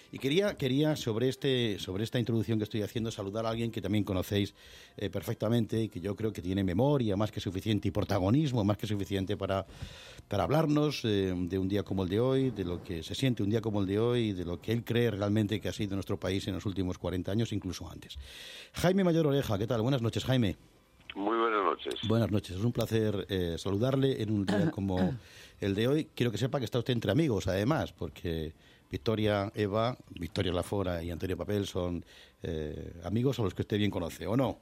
Y quería sobre esta introducción que estoy haciendo, saludar a alguien que también conocéis perfectamente y que yo creo que tiene memoria más que suficiente y protagonismo más que suficiente para hablarnos de un día como el de hoy, de lo que se siente un día como el de hoy y de lo que él cree realmente que ha sido nuestro país en los últimos 40 años, incluso antes. Jaime Mayor Oreja, ¿qué tal? Buenas noches, Jaime. Muy buenas noches. Buenas noches, es un placer saludarle en un día como el de hoy. Quiero que sepa que está usted entre amigos, además, porque Victoria Eva, Victoria Lafora y Antonio Papel son amigos a los que usted bien conoce, ¿o no?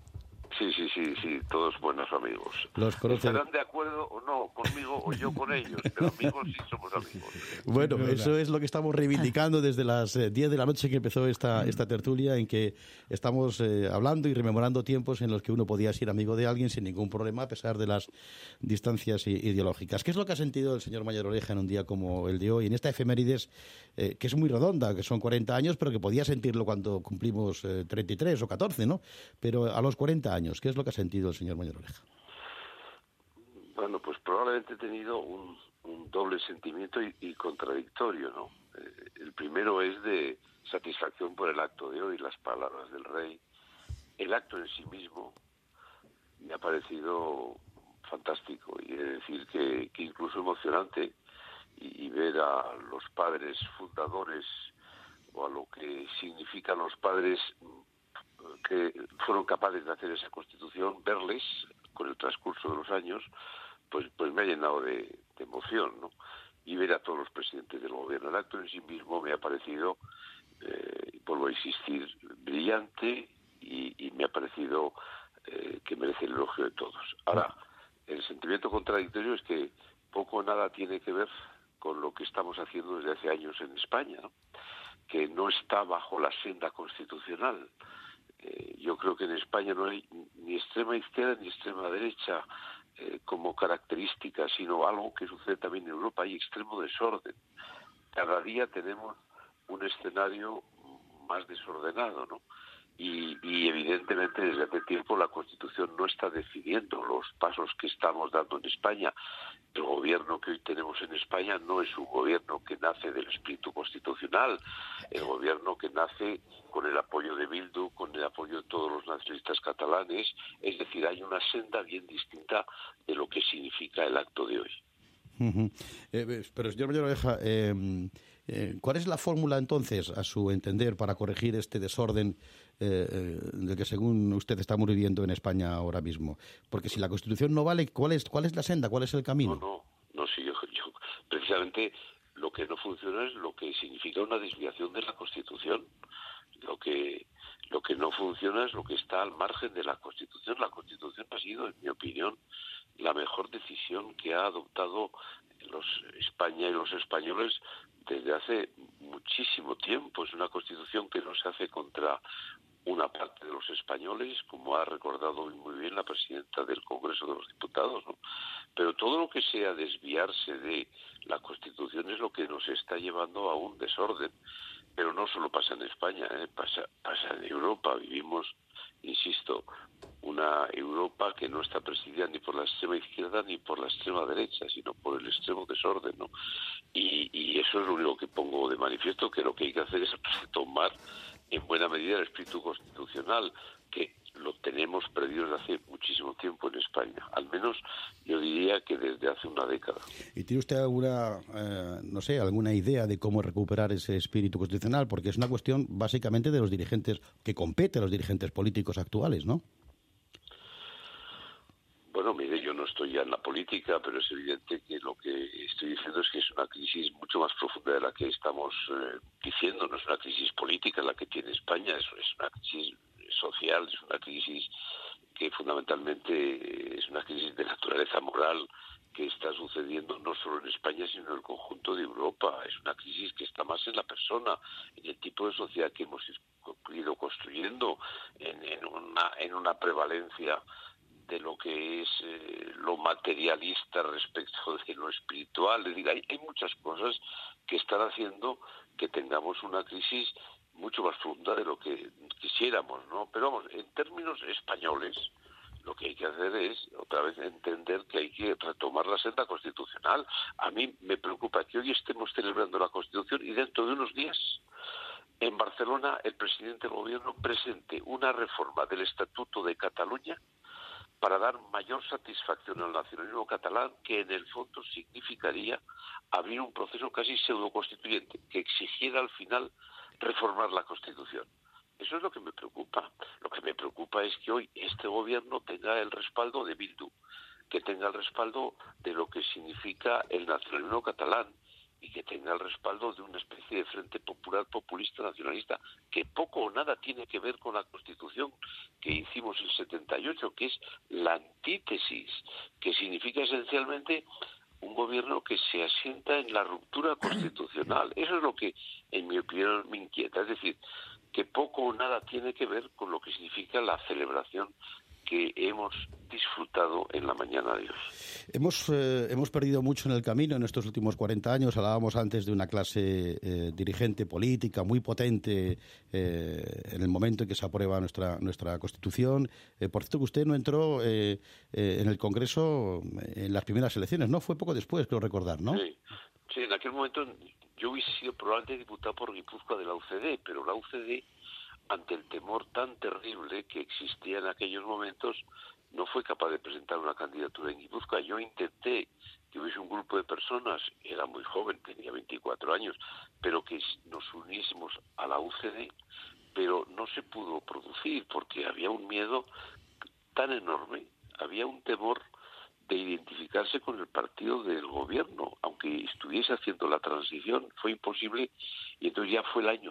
Sí, todos buenos amigos. Los conoce... Estarán de acuerdo o no conmigo o yo con ellos, pero amigos sí somos amigos. Bueno, eso es lo que estamos reivindicando desde las 10 de la noche que empezó esta tertulia, en que estamos hablando y rememorando tiempos en los que uno podía ser amigo de alguien sin ningún problema, a pesar de las distancias ideológicas. ¿Qué es lo que ha sentido el señor Mayor Oreja en un día como el de hoy, en esta efemérides que es muy redonda, que son 40 años, pero que podía sentirlo cuando cumplimos 33 o 14, ¿no? Pero a los 40 años, ¿qué es lo que ha sentido el señor Mayor Oreja? Bueno, pues probablemente he tenido un doble sentimiento y contradictorio, ¿no? El primero es de satisfacción por el acto de hoy, las palabras del rey. El acto en sí mismo me ha parecido fantástico, y he de decir que incluso emocionante, y ver a los padres fundadores o a lo que significan los padres que fueron capaces de hacer esa Constitución, verles con el transcurso de los años, pues me ha llenado de emoción, ¿no? Y ver a todos los presidentes del gobierno. El acto en sí mismo me ha parecido, vuelvo a insistir, brillante, y me ha parecido que merece el elogio de todos. Ahora, el sentimiento contradictorio es que poco o nada tiene que ver con lo que estamos haciendo desde hace años en España, ¿no? Que no está bajo la senda constitucional. Yo creo que en España no hay ni extrema izquierda ni extrema derecha como característica, sino algo que sucede también en Europa. Hay extremo desorden. Cada día tenemos un escenario más desordenado, ¿no? Y evidentemente desde hace tiempo la Constitución no está decidiendo los pasos que estamos dando en España. El gobierno que hoy tenemos en España no es un gobierno que nace del espíritu constitucional, el gobierno que nace con el apoyo de Bildu, con el apoyo de todos los nacionalistas catalanes. Es decir, hay una senda bien distinta de lo que significa el acto de hoy. Pero, señor Mayor Oreja, ¿cuál es la fórmula entonces, a su entender, para corregir este desorden de que según usted estamos viviendo en España ahora mismo? Porque si la Constitución no vale, ¿cuál es la senda? ¿Cuál es el camino? No, sí, yo precisamente lo que no funciona es lo que significa una desviación de la Constitución. Lo que no funciona es lo que está al margen de la Constitución. La Constitución ha sido, en mi opinión, la mejor decisión que ha adoptado España y los españoles desde hace muchísimo tiempo. Es una Constitución que no se hace contra una parte de los españoles, como ha recordado hoy muy bien la presidenta del Congreso de los Diputados, ¿no? Pero todo lo que sea desviarse de la Constitución es lo que nos está llevando a un desorden. Pero no solo pasa en España, pasa en Europa. Vivimos, insisto, una Europa que no está presidida ni por la extrema izquierda ni por la extrema derecha, sino por el extremo desorden, ¿no? Y eso es lo único que pongo de manifiesto, que lo que hay que hacer es tomar en buena medida el espíritu constitucional, que lo tenemos perdido desde hace muchísimo tiempo en España. Al menos yo diría que desde hace una década. ¿Y tiene usted alguna idea de cómo recuperar ese espíritu constitucional? Porque es una cuestión básicamente de los dirigentes, que compete a los dirigentes políticos actuales, ¿no? Bueno, mire, yo no estoy ya en la política, pero es evidente que lo que estoy diciendo es que es una crisis mucho más profunda de la que estamos diciendo. No es una crisis política la que tiene España, es una crisis social, es una crisis que fundamentalmente es una crisis de naturaleza moral que está sucediendo no solo en España, sino en el conjunto de Europa. Es una crisis que está más en la persona, en el tipo de sociedad que hemos ido construyendo, en una prevalencia de lo que es lo materialista respecto de lo espiritual. Es decir, hay muchas cosas que están haciendo que tengamos una crisis mucho más profunda de lo que quisiéramos, ¿no? Pero vamos, en términos españoles, lo que hay que hacer es, otra vez, entender que hay que retomar la senda constitucional. A mí me preocupa que hoy estemos celebrando la Constitución y dentro de unos días en Barcelona el presidente del gobierno presente una reforma del Estatuto de Cataluña para dar mayor satisfacción al nacionalismo catalán, que en el fondo significaría abrir un proceso casi pseudoconstituyente, que exigiera al final reformar la Constitución. Eso es lo que me preocupa. Lo que me preocupa es que hoy este gobierno tenga el respaldo de Bildu, que tenga el respaldo de lo que significa el nacionalismo catalán y que tenga el respaldo de una especie de Frente Popular populista nacionalista que poco o nada tiene que ver con la Constitución que hicimos en 78, que es la antítesis, que significa esencialmente un gobierno que se asienta en la ruptura constitucional. Eso es lo que, en mi opinión, me inquieta. Es decir, que poco o nada tiene que ver con lo que significa la celebración que hemos disfrutado en la mañana de hoy. Hemos perdido mucho en el camino en estos últimos 40 años. Hablábamos antes de una clase dirigente política muy potente en el momento en que se aprueba nuestra Constitución. Por cierto, que usted no entró en el Congreso en las primeras elecciones, ¿no? Fue poco después, creo recordar, ¿no? Sí, en aquel momento yo hubiese sido probablemente diputado por Guipúzcoa de la UCD, pero la UCD, ante el temor tan terrible que existía en aquellos momentos, no fue capaz de presentar una candidatura en Guipúzcoa. Yo intenté que hubiese un grupo de personas, era muy joven, tenía 24 años, pero que nos uniésemos a la UCD, pero no se pudo producir porque había un miedo tan enorme, había un temor de identificarse con el partido del gobierno, aunque estuviese haciendo la transición, fue imposible, y entonces ya fue el año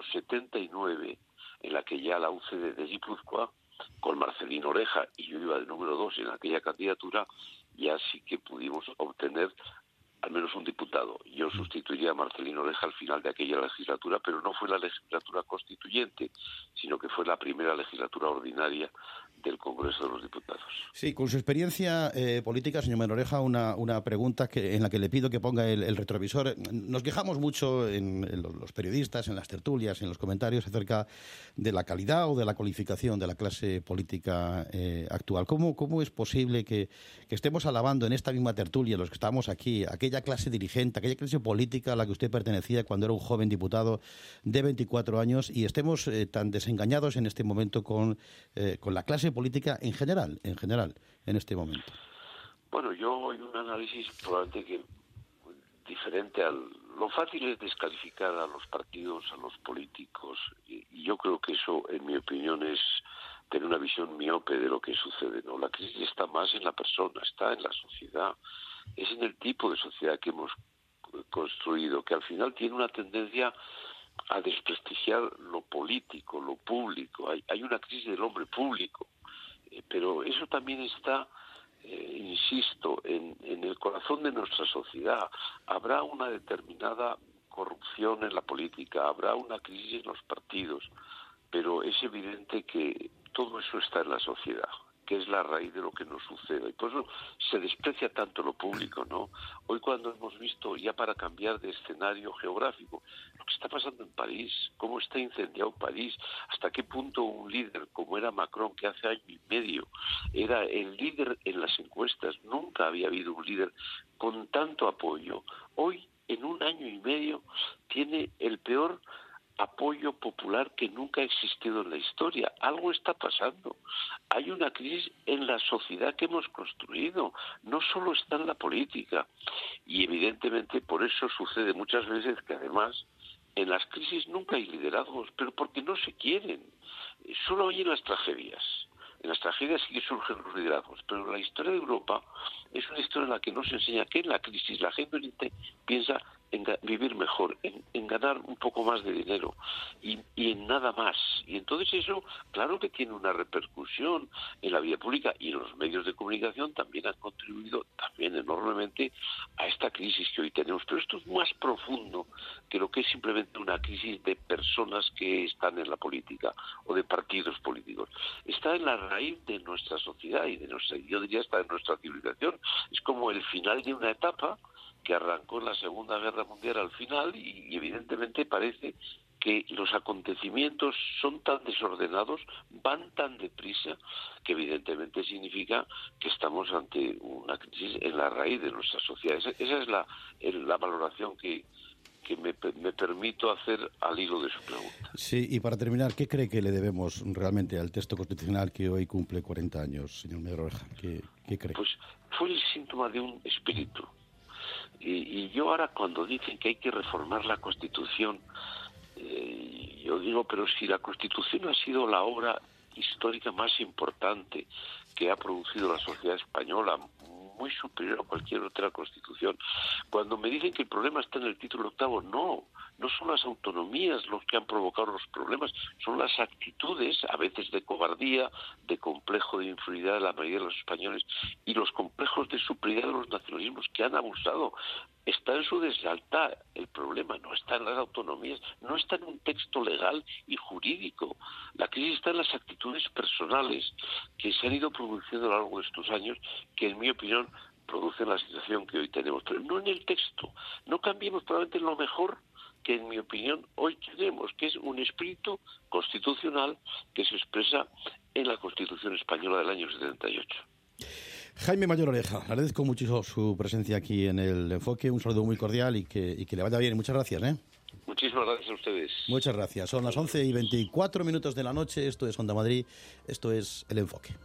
79 en la que ya la UCD de Guipúzcoa, con Marcelino Oreja, y yo iba de número 2 en aquella candidatura, ya sí que pudimos obtener al menos un diputado. Yo sustituiría a Marcelino Oreja al final de aquella legislatura, pero no fue la legislatura constituyente, sino que fue la primera legislatura ordinaria del Congreso de los Diputados. Sí, con su experiencia política, señor Mannoreja, una pregunta en la que le pido que ponga el retrovisor. Nos quejamos mucho en los periodistas, en las tertulias, en los comentarios acerca de la calidad o de la cualificación de la clase política actual. ¿Cómo es posible que estemos alabando en esta misma tertulia, los que estamos aquí, aquella clase dirigente, aquella clase política a la que usted pertenecía cuando era un joven diputado de 24 años, y estemos tan desengañados en este momento con la clase política en general en este momento? Bueno, yo hay un análisis probablemente que diferente lo fácil es descalificar a los partidos, a los políticos, y yo creo que eso, en mi opinión, es tener una visión miope de lo que sucede, ¿no? La crisis está más en la persona, está en la sociedad, es en el tipo de sociedad que hemos construido, que al final tiene una tendencia a desprestigiar lo político, lo público. Hay una crisis del hombre público, pero eso también está, insisto, en el corazón de nuestra sociedad. Habrá una determinada corrupción en la política, habrá una crisis en los partidos, pero es evidente que todo eso está en la sociedad, que es la raíz de lo que nos sucede. Y por eso se desprecia tanto lo público, ¿no? Hoy, cuando hemos visto, ya para cambiar de escenario geográfico, lo que está pasando en París, cómo está incendiado París, hasta qué punto un líder como era Macron, que hace año y medio era el líder en las encuestas, nunca había habido un líder con tanto apoyo. Hoy, en un año y medio, tiene el peor apoyo popular que nunca ha existido en la historia. Algo está pasando. Hay una crisis en la sociedad que hemos construido, no solo está en la política. Y evidentemente por eso sucede muchas veces que además en las crisis nunca hay liderazgos, pero porque no se quieren. Solo hay en las tragedias. En las tragedias sí que surgen los liderazgos, pero la historia de Europa es una historia en la que nos enseña que en la crisis la gente piensa en vivir mejor, en ganar un poco más de dinero y en nada más. Y entonces eso, claro que tiene una repercusión en la vida pública, y los medios de comunicación también han contribuido también enormemente a esta crisis que hoy tenemos. Pero esto es más profundo que lo que es simplemente una crisis de personas que están en la política o de partidos políticos. Está en la raíz de nuestra sociedad y yo diría hasta de nuestra civilización. Es como el final de una etapa que arrancó en la Segunda Guerra Mundial al final, y evidentemente parece que los acontecimientos son tan desordenados, van tan deprisa, que evidentemente significa que estamos ante una crisis en la raíz de nuestra sociedad. Esa es la valoración que que me permito hacer al hilo de su pregunta. Sí, y para terminar, ¿qué cree que le debemos realmente al texto constitucional que hoy cumple 40 años, señor Medro Oreja? ¿Qué cree? Pues fue el síntoma de un espíritu. Y yo ahora, cuando dicen que hay que reformar la Constitución, yo digo, pero si la Constitución ha sido la obra histórica más importante que ha producido la sociedad española, muy superior a cualquier otra Constitución. Cuando me dicen que el problema está en el título octavo, no son las autonomías los que han provocado los problemas, son las actitudes, a veces de cobardía, de complejo de inferioridad de la mayoría de los españoles y los complejos de superioridad de los nacionalismos que han abusado. Está en su deslealtad el problema, no está en las autonomías, no está en un texto legal y jurídico. La crisis está en las actitudes personales que se han ido produciendo a lo largo de estos años, que en mi opinión producen la situación que hoy tenemos, pero no en el texto. No cambiemos probablemente lo mejor que en mi opinión hoy tenemos, que es un espíritu constitucional que se expresa en la Constitución española del año 78. Jaime Mayor Oreja, le agradezco muchísimo su presencia aquí en el Enfoque, un saludo muy cordial y que le vaya bien. Muchas gracias. Muchísimas gracias a ustedes. Muchas gracias. Son las 11:24 de la noche, esto es Onda Madrid, esto es El Enfoque.